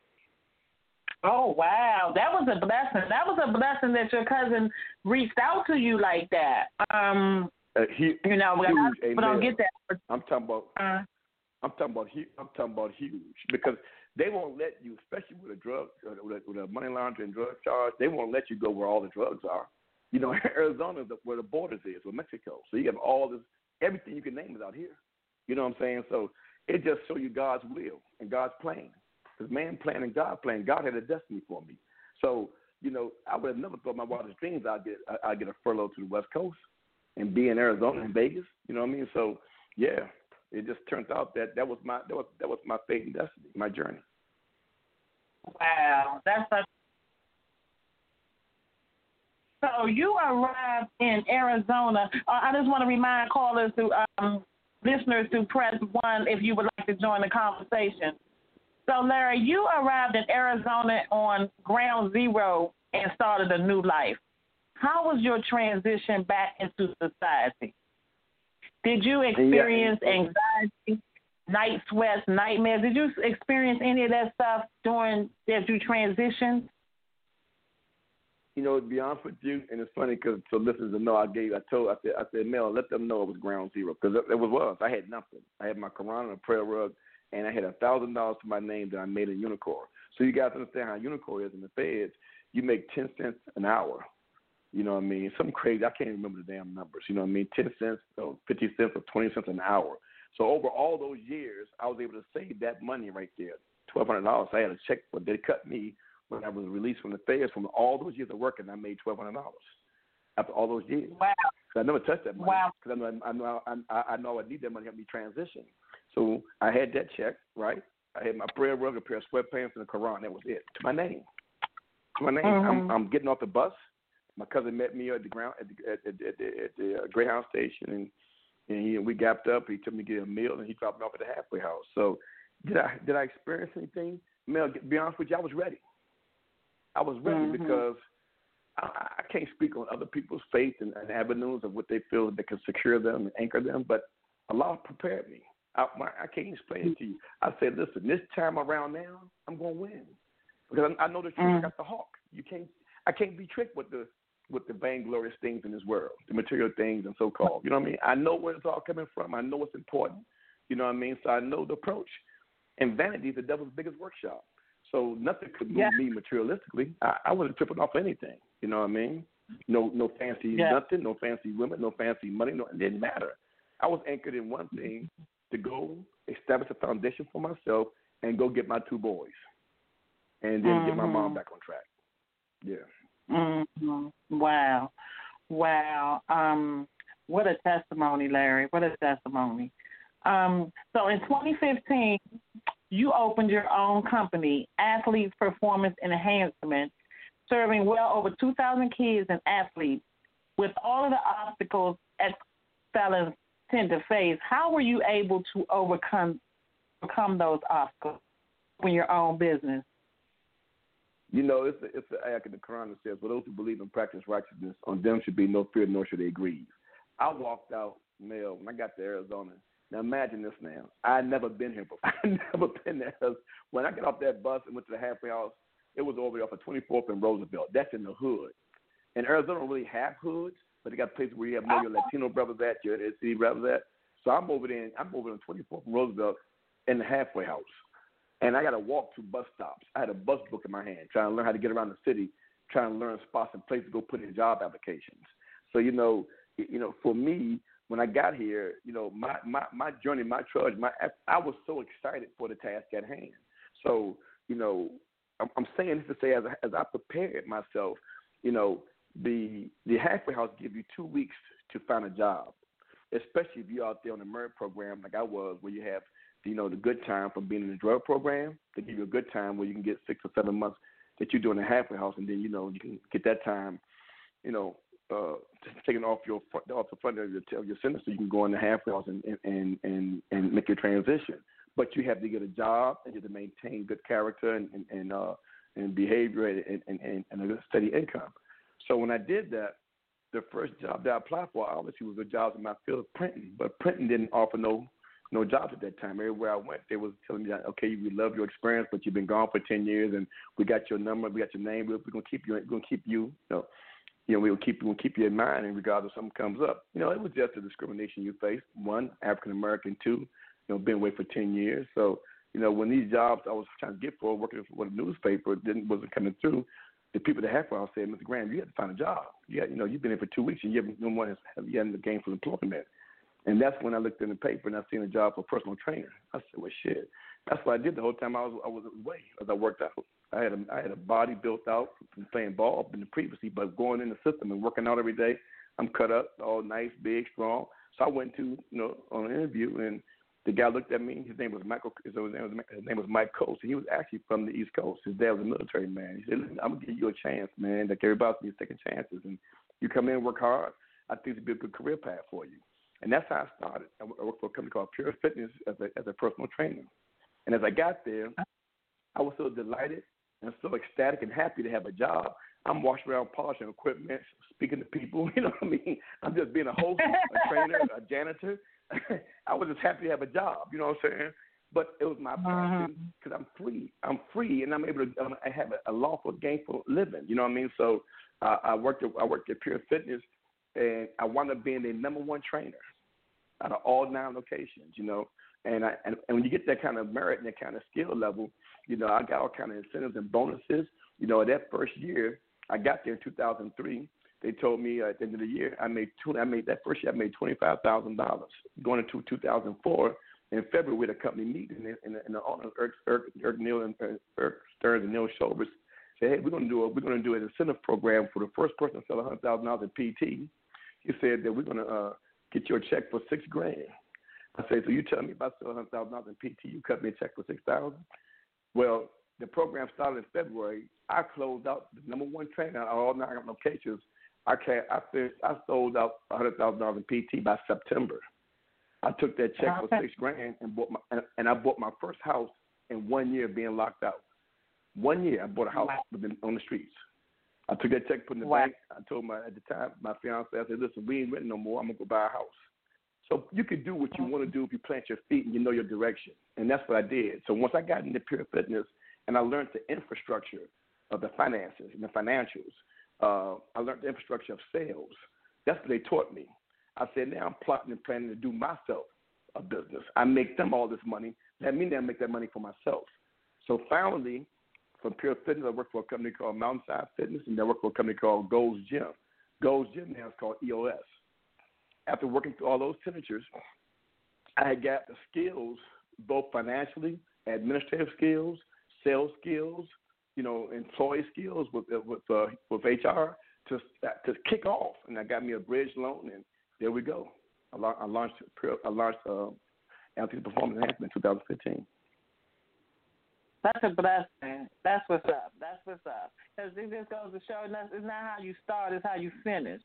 S3: Oh, wow. That was a blessing. That was a blessing that your cousin reached out to you like that.
S4: You know,
S3: people don't get that.
S4: I'm talking about huge, because they won't let you, especially with a money laundering drug charge, they won't let you go where all the drugs are. You know, Arizona is where the borders is with Mexico. So you have all this, everything you can name is out here. You know what I'm saying? So it just shows you God's will and God's plan. Because man plan and God plan. God had a destiny for me. So I would have never thought my wildest dreams I'd get a furlough to the West Coast and be in Arizona and Vegas. You know what I mean? So yeah, it just turned out that was my fate and destiny, my journey.
S3: Wow, that's such. So you arrived in Arizona. I just want to remind callers listeners to press 1 if you would like to join the conversation. So Larry, you arrived in Arizona on ground zero and started a new life. How was your transition back into society? Did you experience anxiety, night sweats, nightmares? Did you experience any of that stuff during as you transitioned?
S4: To be honest with you, and it's funny because so listeners to know, I said, Mel, let them know it was ground zero because it was. I had nothing. I had my Quran and a prayer rug, and I had $1,000 to my name that I made in Unicor. So you guys understand how Unicor is in the Feds. You make 10 cents an hour. You know what I mean? Something crazy. I can't remember the damn numbers. You know what I mean? 10 cents, or 50 cents, or 20 cents an hour. So over all those years, I was able to save that money right there, $1,200. I had a check, but they cut me when I was released from the Feds. From all those years of working, I made $1,200 after all those years.
S3: Wow!
S4: I never touched that money.
S3: Wow!
S4: Because I know I need that money to help me transition. So I had that check, right? I had my prayer rug, a pair of sweatpants, and a Quran. That was it. To my name. Mm-hmm. I'm getting off the bus. My cousin met me at the Greyhound station, and we gapped up. He took me to get a meal, and he dropped me off at the halfway house. So did I experience anything? Mel, to be honest with you, I was ready. I was ready because I can't speak on other people's faith and avenues of what they feel that can secure them and anchor them, but Allah prepared me. I can't explain it to you. I said, listen, this time around now, I'm going to win because I know the truth. I got the hawk. I can't be tricked with the vainglorious things in this world, the material things and so-called. You know what I mean? I know where it's all coming from. I know what's important. You know what I mean? So I know the approach. And vanity is the devil's biggest workshop. So nothing could move me materialistically. I wasn't tripping off anything. You know what I mean? No fancy nothing, no fancy women, no fancy money. No, it didn't matter. I was anchored in one thing, to go establish a foundation for myself and go get my 2 boys. And then get my mom back on track. Yeah.
S3: Mm-hmm. Wow. What a testimony, Larry. What a testimony. So in 2015, you opened your own company, Athlete Performance Enhancement, serving well over 2,000 kids and athletes. With all of the obstacles ex-felons tend to face, how were you able to overcome those obstacles in your own business?
S4: It's the ayat in the Quran that says, for those who believe and practice righteousness, on them should be no fear, nor should they grieve. I walked out, Mel, when I got to Arizona. Now imagine this now. I'd never been here before. I'd never been there. When I got off that bus and went to the halfway house, it was over there off of 24th and Roosevelt. That's in the hood. And Arizona don't really have hoods, but they got places where you have more your Latino brothers at, your city brothers at. So I'm over there on 24th and Roosevelt in the halfway house. And I got to walk to bus stops. I had a bus book in my hand, trying to learn how to get around the city, trying to learn spots and places to go put in job applications. So, for me, when I got here, my journey, my trudge, I was so excited for the task at hand. So, I'm saying this to say as I prepared myself, the halfway house give you 2 weeks to find a job, especially if you're out there on the merit program like I was, where you have the good time from being in the drug program. They give you a good time where you can get 6 or 7 months that you're doing the halfway house, and then you can get that time, taken off the front of your sentence, so you can go in the halfway house and make your transition. But you have to get a job and you have to maintain good character and behavior and a steady income. So when I did that, the first job that I applied for obviously was a job in my field of printing, but printing didn't offer no jobs at that time. Everywhere I went, they was telling me that, okay, we love your experience, but you've been gone for 10 years, and we got your number, we got your name. We're gonna keep you. We're gonna keep you. We'll keep you in mind, and regardless if something comes up, it was just the discrimination you face. 1, African American. 2, been away for 10 years. So, when these jobs I was trying to get for, working for a newspaper, wasn't coming through, the people that halfway house said, Mr. Graham, you have to find a job. You've been here for 2 weeks, and you haven't gainful employment. And that's when I looked in the paper and I seen a job for personal trainer. I said, well, shit. That's what I did the whole time I was away, as I worked out. I had a body built out from playing ball in the previously, but going in the system and working out every day, I'm cut up, all nice, big, strong. So I went to, on an interview, and the guy looked at me. His name was Michael. His name was Mike Coast, and he was actually from the East Coast. His dad was a military man. He said, "Listen, I'm gonna give you a chance, man. Like everybody else taking chances, and you come in, work hard. I think it'd be a good career path for you." And that's how I started. I worked for a company called Pure Fitness as a personal trainer. And as I got there, I was so delighted and so ecstatic and happy to have a job. I'm walking around polishing equipment, speaking to people. You know what I mean? I'm just being a host, a trainer, a janitor. I was just happy to have a job. You know what I'm saying? But it was my passion because I'm free. I'm free, and I'm able to I have a lawful, gainful living. You know what I mean? So I worked at Pure Fitness, and I wound up being the #1 trainer out of all 9 locations. And when you get that kind of merit and that kind of skill level, I got all kind of incentives and bonuses. That first year I got there in 2003. They told me at the end of the year that first year I made $25,000. Going into 2004 in February with a company meeting, and the owner Eric Stearns and Neil Shoulders said, "Hey, we're going to do an incentive program for the first person to sell $100,000 in PT." He said that we're going to get you a check for $6,000. I said, "So you tell me if I sell $100,000 in PT, you cut me a check for $6,000?" Well, the program started in February. I closed out the #1 trainer at all 9 locations. I sold out $100,000 in PT by September. I took that check for $6,000 and I bought my first house in 1 year being locked out. 1 year I bought a house on the streets. I took that check, put it in the bank. I told at the time my fiance, I said, "Listen, we ain't renting no more. I'm gonna go buy a house." So you can do what you want to do if you plant your feet and you know your direction. And that's what I did. So once I got into Pure Fitness and I learned the infrastructure of the finances and the financials, I learned the infrastructure of sales. That's what they taught me. I said, now I'm plotting and planning to do myself a business. I make them all this money. Let me now make that money for myself. So finally, from Pure Fitness, I worked for a company called Mountainside Fitness, and then I worked for a company called Gold's Gym. Gold's Gym now is called EOS. After working through all those signatures, I had got the skills, both financially, administrative skills, sales skills, employee skills with HR to kick off. And I got me a bridge loan, and there we go. I launched Altitude Performance Enhancement in 2015.
S3: That's a blessing. That's what's up. Because it just goes to show it's not how you start, it's how you finish.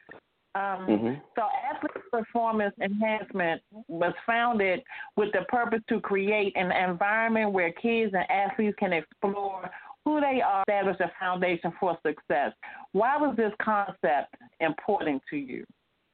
S3: So Athlete Performance Enhancement was founded with the purpose to create an environment where kids and athletes can explore who they are, establish a foundation for success. Why was this concept important to you?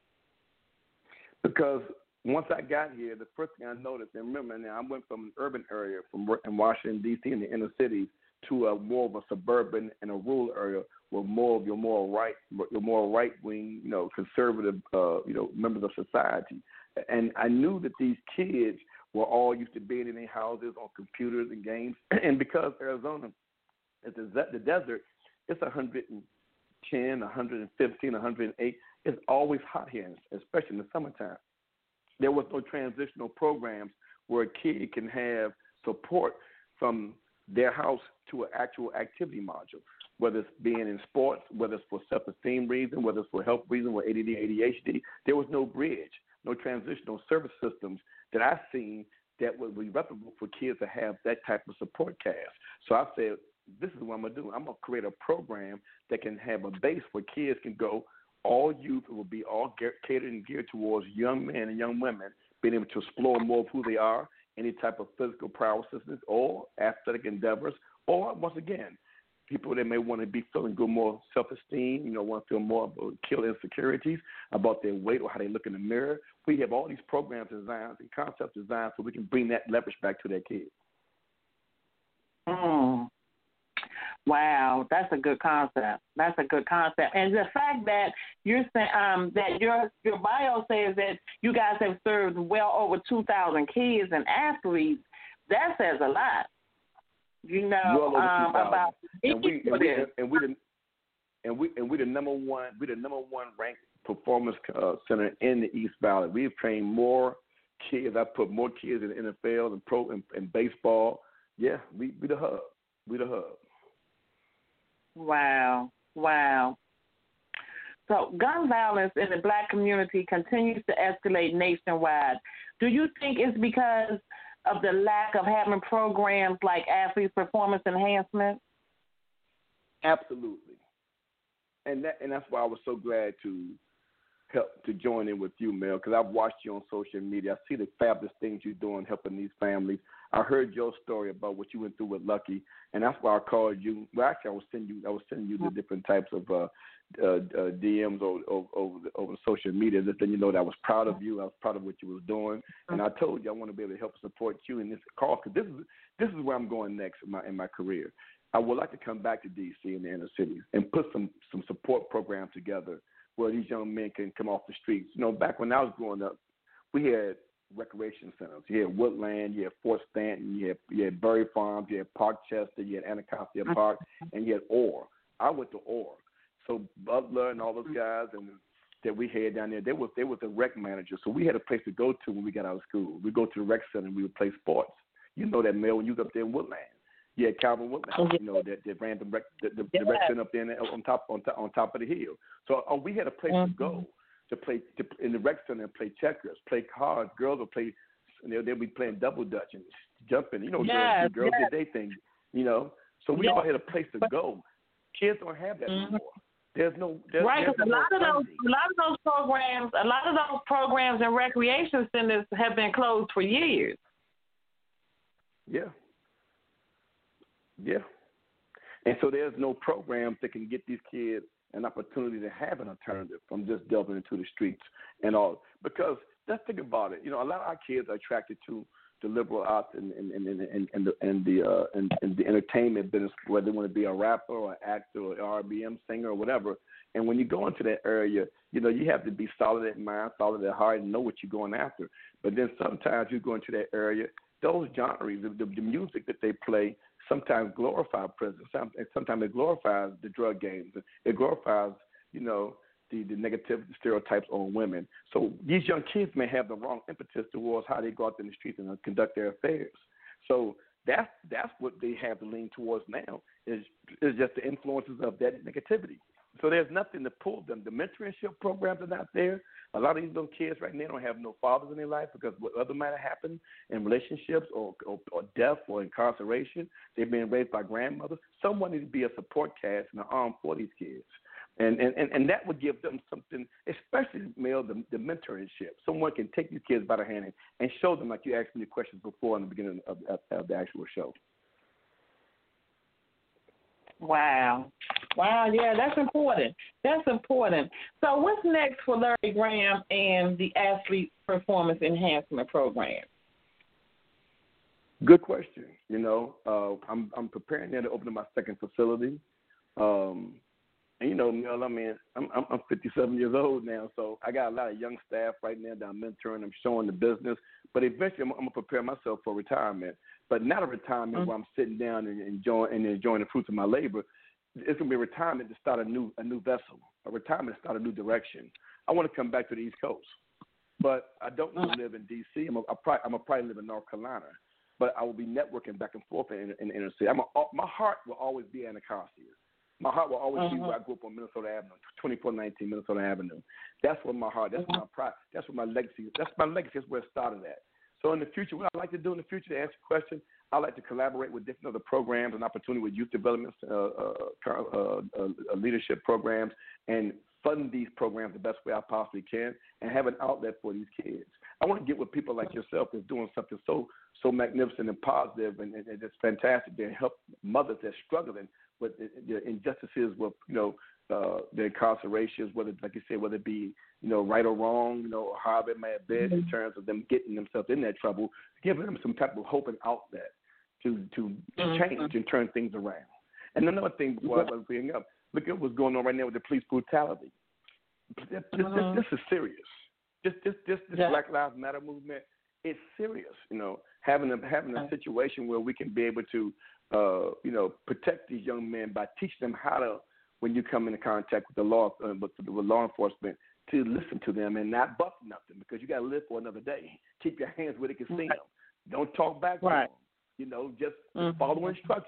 S4: Because once I got here, the first thing I noticed, and remember now, I went from an urban area, from in Washington, D.C. in the inner cities, to a more of a suburban and a rural area where more of your more right wing, conservative, members of society. And I knew that these kids were all used to being in their houses on computers and games. And because Arizona is the desert, it's 110, 115, 108. It's always hot here, especially in the summertime. There was no transitional programs where a kid can have support from their house to an actual activity module, whether it's being in sports, whether it's for self-esteem reason, whether it's for health reason, with ADD, ADHD. There was no bridge, no transitional service systems that I've seen that would be reputable for kids to have that type of support cast. So I said, this is what I'm going to do. I'm going to create a program that can have a base where kids can go. All youth will be all catered and geared towards young men and young women being able to explore more of who they are, any type of physical prowess or athletic endeavors, or once again, people that may want to be feeling good, more self-esteem, want to feel more about kill insecurities about their weight or how they look in the mirror. We have all these programs designed and concepts designed so we can bring that leverage back to their kids.
S3: Wow, that's a good concept. And the fact that you're saying that your bio says that you guys have served well over 2,000 kids and athletes, that says a lot.
S4: Well over 2,000.
S3: About
S4: we the number one ranked performance center in the East Valley. We've trained more kids. I put more kids in the NFL and pro and baseball. Yeah, we the hub. We the hub.
S3: Wow. So gun violence in the Black community continues to escalate nationwide. Do you think it's because of the lack of having programs like athlete performance enhancement?
S4: Absolutely. And that's why I was so glad to help to join in with you, Mel, because I've watched you on social media. I see the fabulous things you're doing helping these families. I heard your story about what you went through with Lucky, and that's why I called you. Well, actually, I was sending you the different types of DMs over social media, just letting you know that I was proud of you. I was proud of what you was doing, and I told you I want to be able to help support you in this cause, because this is where I'm going next in my career. I would like to come back to D.C. in the inner cities and put some support programs together where these young men can come off the streets. You know, back when I was growing up, we had recreation centers. You had Woodland, you had Fort Stanton, you had Berry Farms, you had Parkchester, you had Anacostia Park, and you had Orr. I went to Orr. So Butler and all those guys and that we had down there, they was the rec manager. So we had a place to go to when we got out of school. We'd go to the rec center and we would play sports. You know that, Mel, when you was up there in Woodland. You had Calvin Woodland, you know, that ran the rec center up there on top of the hill. So we had a place to go to play in the rec center and play checkers, play cards. Girls would play, they'd be playing double dutch and jumping. You know, girls did their thing. You know, so we all had a place to go. Kids don't have that anymore. There's no
S3: right. Because a lot of those programs and recreation centers have been closed for years.
S4: Yeah. And so there's no programs that can get these kids an opportunity to have an alternative from just delving into the streets and all. Because let's think about it. You know, a lot of our kids are attracted to the liberal arts and the entertainment business, whether they want to be a rapper or an actor or R&B singer or whatever. And when you go into that area, you know, you have to be solid at mind, solid at heart, and know what you're going after. But then sometimes you go into that area, those genres, the music that they play, sometimes glorify prison. Sometimes it glorifies the drug games. It glorifies, you know, the negative stereotypes on women. So these young kids may have the wrong impetus towards how they go out in the streets and conduct their affairs. So that's what they have to lean towards now is just the influences of that negativity. So there's nothing to pull them. The mentorship programs are not there. A lot of these little kids right now don't have no fathers in their life because whatever might have happened in relationships or death or incarceration, they've been raised by grandmothers. Someone needs to be a support cast and an arm for these kids. And that would give them something, especially, Mel, the mentorship. Someone can take these kids by the hand and show them, like you asked me the questions before in the beginning of the actual show.
S3: Wow, yeah, that's important. So what's next for Larry Graham and the Athlete Performance Enhancement Program?
S4: Good question. You know, I'm preparing now to open my second facility. And, you know, Mel, I mean, I'm 57 years old now, so I got a lot of young staff right now that I'm mentoring. I'm showing the business. But eventually I'm going to prepare myself for retirement. But not a retirement where I'm sitting down and enjoying the fruits of my labor. It's going to be a retirement to start a new vessel, a retirement to start a new direction. I want to come back to the East Coast. But I don't want to live in D.C. I'm going to probably live in North Carolina. But I will be networking back and forth in the inner city. My heart will always be Anacostia. My heart will always be where I grew up on Minnesota Avenue, 2419 Minnesota Avenue. That's where my heart, that's my pride, that's where my legacy is. That's my legacy. That's where it started at. So in the future, what I'd like to do in the future, to answer your question, I'd like to collaborate with different other programs and opportunity with youth development, leadership programs, and fund these programs the best way I possibly can and have an outlet for these kids. I want to get with people like yourself that's doing something so magnificent and positive and it's fantastic to help mothers that's struggling with the injustices, with, you know, the incarcerations, whether, like you said, whether it be, you know, right or wrong, you know, or however it may have been in terms of them getting themselves in that trouble, giving them some type of hope and outlet to change and turn things around. And another thing before I bring up, look at what's going on right now with the police brutality. This is serious. This Black Lives Matter movement is serious. You know, having a situation where we can be able to, you know, protect these young men by teaching them how to, when you come into contact with the law, with law enforcement, to listen to them and not buck nothing, because you got to live for another day. Keep your hands where they can see them. Don't talk back to them. You know, just follow instructions.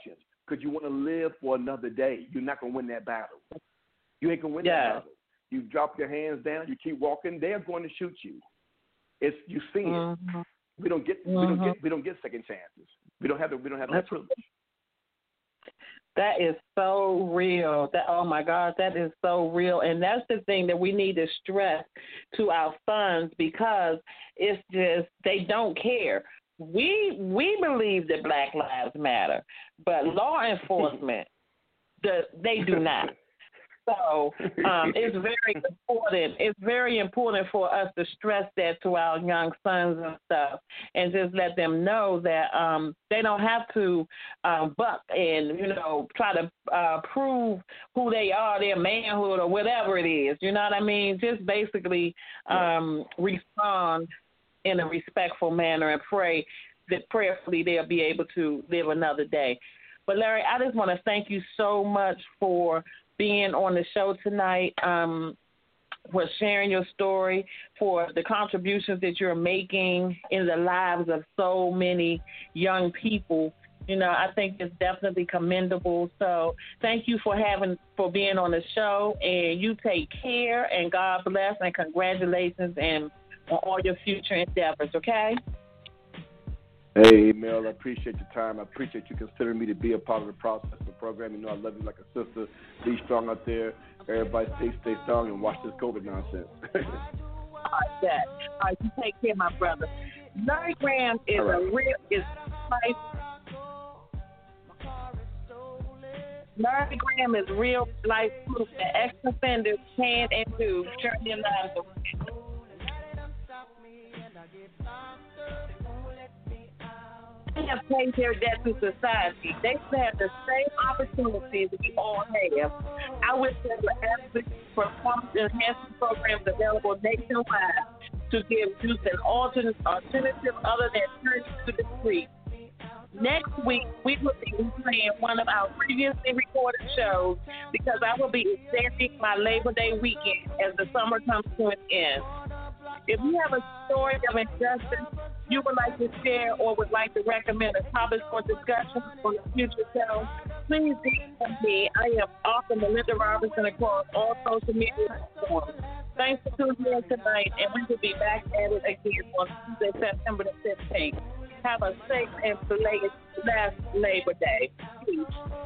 S4: because you want to live for another day. You're not going to win that battle. You ain't going to win that battle. You drop your hands down, you keep walking, they're going to shoot you. It's you see it. We don't get second chances. We don't have that privilege.
S3: That is so real. Oh my gosh, that is so real. And that's the thing that we need to stress to our sons, because it's just they don't care. We believe that Black Lives Matter, but law enforcement, they do not. So it's very important. It's very important for us to stress that to our young sons and stuff, and just let them know that they don't have to buck and try to prove who they are, their manhood or whatever it is. You know what I mean? Just basically respond in a respectful manner and pray that prayerfully they'll be able to live another day. But Larry, I just want to thank you so much for being on the show tonight, for sharing your story, for the contributions that you're making in the lives of so many young people. I think it's definitely commendable. So thank you for being on the show, and you take care, and God bless, and congratulations and on all your future endeavors, okay?
S4: Hey, Mel, I appreciate your time. I appreciate you considering me to be a part of the process of the program. I love you like a sister. Be strong out there. Everybody stay strong and watch this COVID nonsense.
S3: All right, you take care, my brother. Larry Graham is Larry Graham is real life proof that ex-offenders can and do turn their lives around. They have paid their debt to society. They should have the same opportunities we all have. I wish there were athletes performance enhancement programs available nationwide to give youth an alternative other than turning to the street. Next week, we will be replaying one of our previously recorded shows because I will be extending my Labor Day weekend as the summer comes to an end. If you have a story of injustice you would like to share or would like to recommend a topic for discussion on a future show, please DM me. I am author Melinda Robinson across all social media platforms. Thanks for tuning in tonight, and we will be back at it again on Tuesday, September the 15th. Have a safe and blessed Labor Day. Peace.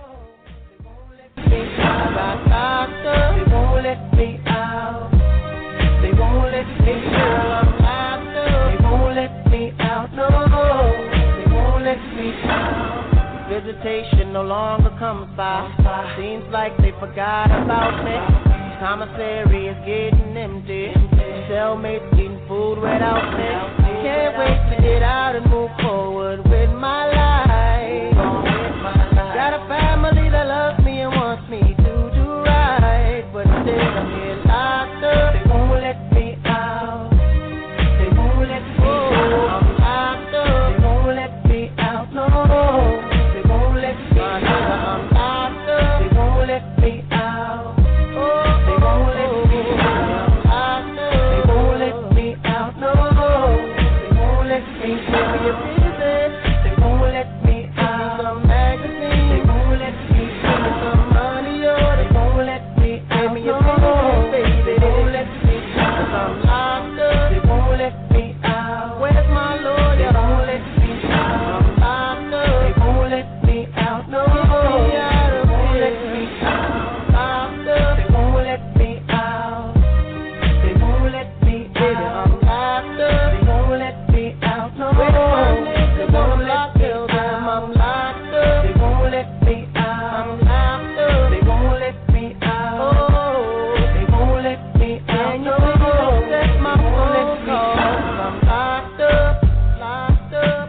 S3: They won't let me out. They won't let me out. They won't let me out. No, they won't let me out. Visitation no longer comes by. Seems like they forgot about me. Commissary is getting empty. Cellmates eating food without me. Can't wait to get out and move forward with my life. Got a family that loves me and wants me to do right, but still I'm here locked up. They won't let me out. They won't let me out. I'm locked up. They won't let me out. No, they won't let me out. I'm locked up. They won't let me out. They won't let me out. I'm locked up. They won't let me out. No, they won't let me out. Give me a reason. They won't let me out. Some magazine. They won't let me out. Give me some money, they won't let me out. Give me a reason, baby. They won't let me out. 'Cause I'm locked up. They won't let me out. Where's my lawyer? They won't let me out. I'm locked up. They won't let me out. No, they won't let me out. Locked up. They won't let me out. They won't let me out. I'm locked up. They won't let me out. No, they won't let me out. I'm locked up. They won't let me out. I'm locked up. They won't let me out. Oh, they won't let me out. No, that's my phone call. I'm locked up. Locked up.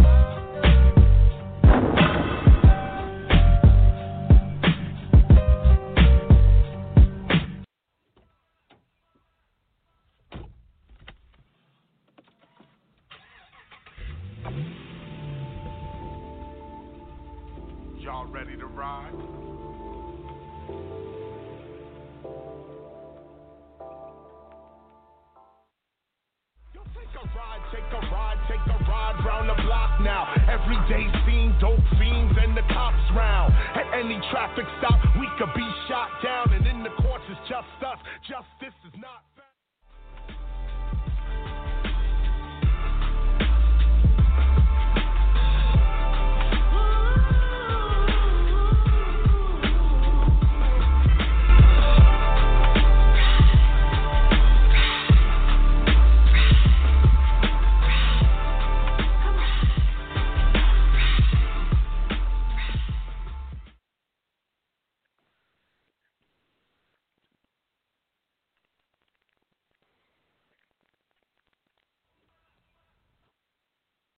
S2: Y'all ready to ride? Take a ride round the block now. Every day seen dope fiends and the cops round. any traffic stop, we could be shot down, and in the courts it's just us, just